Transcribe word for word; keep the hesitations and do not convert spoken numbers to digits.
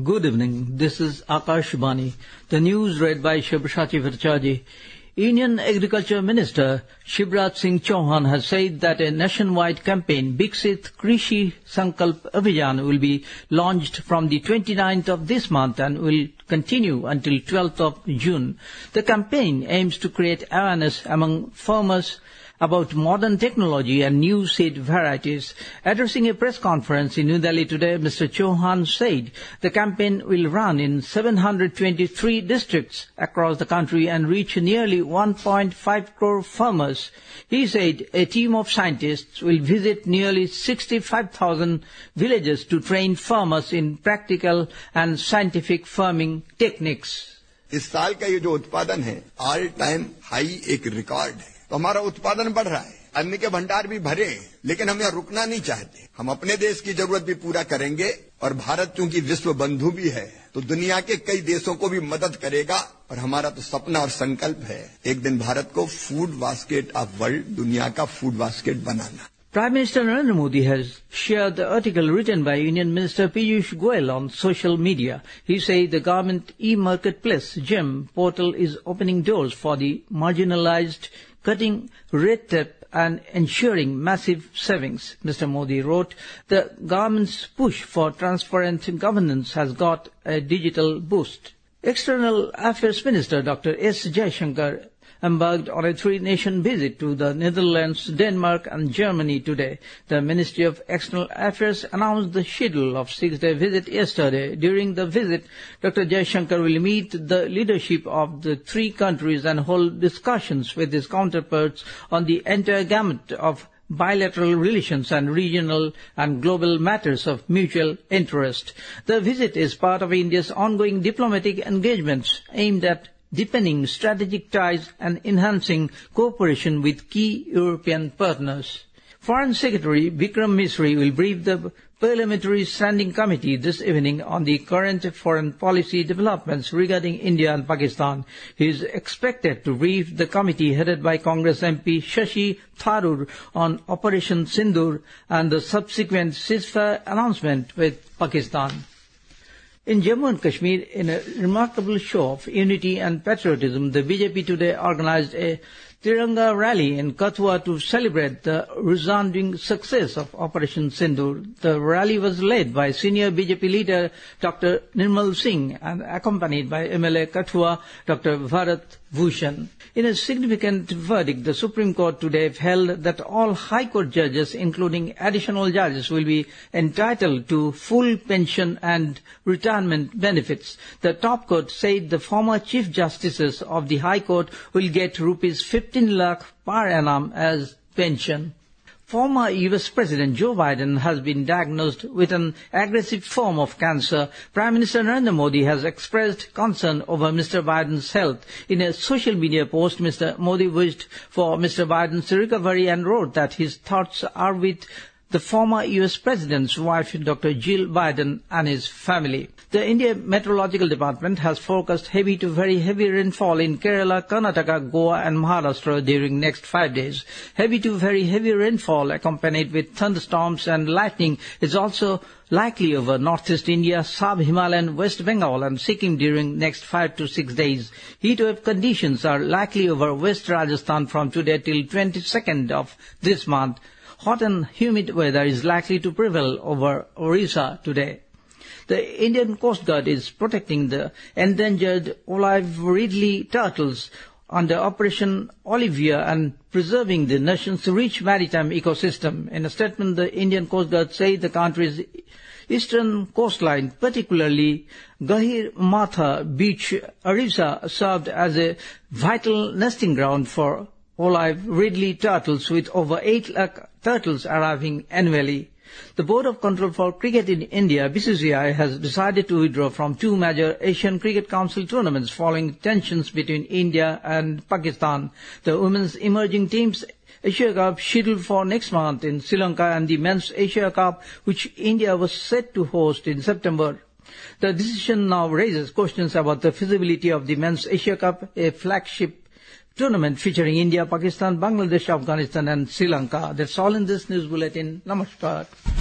Good evening. This is Akashvani. The news read by Shibrashati Virchaji. Union Agriculture Minister Shivraj Singh Chauhan has said that a nationwide campaign, Viksit Krishi Sankalp Abhiyan, will be launched from the twenty-ninth of this month and will continue until twelfth of June. The campaign aims to create awareness among farmers about modern technology and new seed varieties. Addressing a press conference in New Delhi today, Mister Chauhan said the campaign will run in seven hundred twenty-three districts across the country and reach nearly one point five crore farmers. He said a team of scientists will visit nearly sixty-five thousand villages to train farmers in practical and scientific farming techniques. इस साल का ये जो उत्पादन है all time high एक record है, तो हमारा उत्पादन बढ़ रहा है, अन्न के भंडार भी भरे हैं, लेकिन हम यहाँ रुकना नहीं चाहते। हम अपने देश की जरूरत भी पूरा करेंगे और भारत चूंकि विश्व बंधु भी है तो दुनिया के कई देशों को भी मदद करेगा और हमारा तो सपना और संकल्प है एक दिन भारत को फूड बास्केट ऑफ वर्ल्ड, दुनिया का फूड बास्केट बनाना। Prime Minister Narendra Modi has shared the article written by Union Minister Piyush Goyal on social media. He said the government e-marketplace GeM portal is opening doors for the marginalized, cutting red tape and ensuring massive savings. Mister Modi wrote, the government's push for transparent governance has got a digital boost. External Affairs Minister Doctor S. Jaishankar embarked on a three-nation visit to the Netherlands, Denmark and Germany today. The Ministry of External Affairs announced the schedule of six-day visit yesterday. During the visit, Doctor Jaishankar will meet the leadership of the three countries and hold discussions with his counterparts on the entire gamut of bilateral relations and regional and global matters of mutual interest. The visit is part of India's ongoing diplomatic engagements aimed at deepening strategic ties and enhancing cooperation with key European partners. Foreign Secretary Vikram Misri will brief the Parliamentary Standing Committee this evening on the current foreign policy developments regarding India and Pakistan. He is expected to brief the committee headed by Congress M P Shashi Tharoor on Operation Sindoor and the subsequent ceasefire announcement with Pakistan. In Jammu and Kashmir, in a remarkable show of unity and patriotism, the B J P today organized a Tiranga rally in Kathua to celebrate the resounding success of Operation Sindoor. The rally was led by senior B J P leader Doctor Nirmal Singh and accompanied by M L A Kathua Doctor Bharat Bhushan. In a significant verdict, the Supreme Court today held that all High Court judges, including additional judges, will be entitled to full pension and retirement benefits. The top court said the former Chief Justices of the High Court will get rupees fifteen lakh per annum as pension. Former U S President Joe Biden has been diagnosed with an aggressive form of cancer. Prime Minister Narendra Modi has expressed concern over Mister Biden's health. In a social media post, Mister Modi wished for Mister Biden's recovery and wrote that his thoughts are with the former U S President's wife, Doctor Jill Biden, and his family. The India Meteorological Department has forecast heavy to very heavy rainfall in Kerala, Karnataka, Goa and Maharashtra during next five days. Heavy to very heavy rainfall accompanied with thunderstorms and lightning is also likely over northeast India, sub-Himalayan, West Bengal and Sikkim during next five to six days. Heatwave conditions are likely over West Rajasthan from today till twenty-second of this month. Hot and humid weather is likely to prevail over Orissa today. The Indian Coast Guard is protecting the endangered olive ridley turtles under Operation Olivia and preserving the nation's rich maritime ecosystem. In a statement, the Indian Coast Guard said the country's eastern coastline, particularly Gahir Matha Beach, Orissa, served as a vital nesting ground for olive ridley turtles, with over eight lakh turtles arriving annually. The Board of Control for Cricket in India, B C C I, has decided to withdraw from two major Asian Cricket Council tournaments following tensions between India and Pakistan. The Women's Emerging Teams Asia Cup scheduled for next month in Sri Lanka and the Men's Asia Cup, which India was set to host in September. The decision now raises questions about the feasibility of the Men's Asia Cup, a flagship tournament featuring India, Pakistan, Bangladesh, Afghanistan and Sri Lanka. That's all in this news bulletin. Namaskar.